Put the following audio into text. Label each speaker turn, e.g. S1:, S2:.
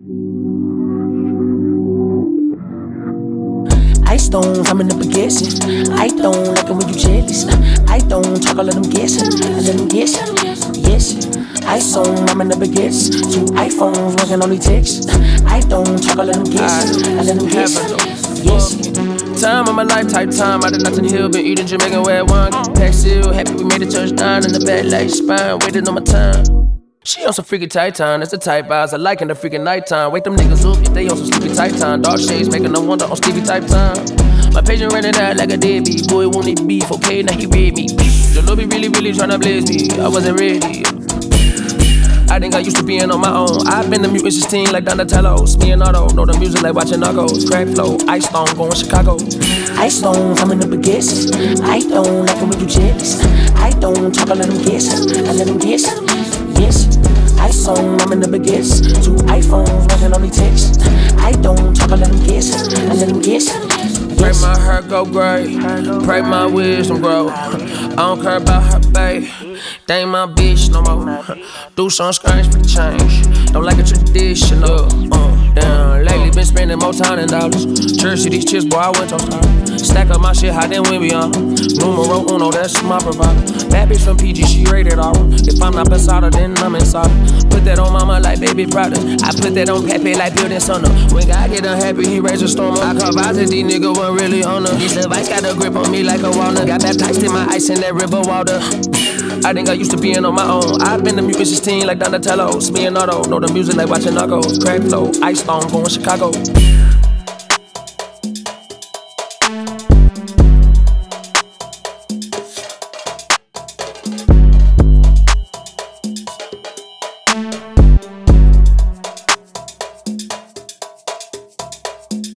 S1: Ice stones, I'm in the baguettes. I don't like it when you jealous. I don't talk, I let them guess. I let them guess. Yes. Ice on, I'm in the baguettes. 2 iPhones, one can only text. I don't talk, I let them guess. I let them guess. Yes.
S2: Time of my life, type time. Out of Nothing Hill, been eating Jamaican red wine. Pack seal, happy we made a touchdown in the back like spine. Waiting on my time. She on some freaky tight time, that's the type vibes I like in the freaking nighttime. Wake them niggas up if they on some sleepy tight time. Dark shades making them wonder on Stevie type time. My patient running out like a deadbeat. Boy, won't it beef, okay, now he read me. The lobby really tryna blaze me, I wasn't ready. I think I used to be in on my own. I've been the mutant 16 like Donatello. Me and Otto, know the music like watching Narcos. Crack flow, Ice Stone, going Chicago.
S1: Ice stones, I'm in the baguettes. I don't like it when you jealous. I don't talk, I let them guess. I let them guess. Yes. Ice on, I'm in the baguettes. 2 iPhones, one can only text. I don't talk, I let them guess. I let them guess.
S2: Pray my heart go great, pray my wisdom grow. I don't care about her, babe. They ain't my bitch no more. Do some strange for change. Don't like a traditional. Damn, lately been spending more time than dollars. Jersey, these chicks, boy, I went on time. Stack up my shit, high then when we on. Numero uno, that's my provider. Bad bitch from PG, she rated R. If I'm not beside her, then I'm inside her. Put that on mama like baby products. I put that on Pepe like building summer. When God get unhappy, he raise a storm. I call Vazzy, these niggas weren't really on her. This advice got a grip on me like a walnut. Got baptized in my ice in that river water. I think I used to be in on my own. I've been the mutant 16 like Donatello. Me and Otto, know the music like watching Narcos. Crack flow, Ice Stone, going Chicago.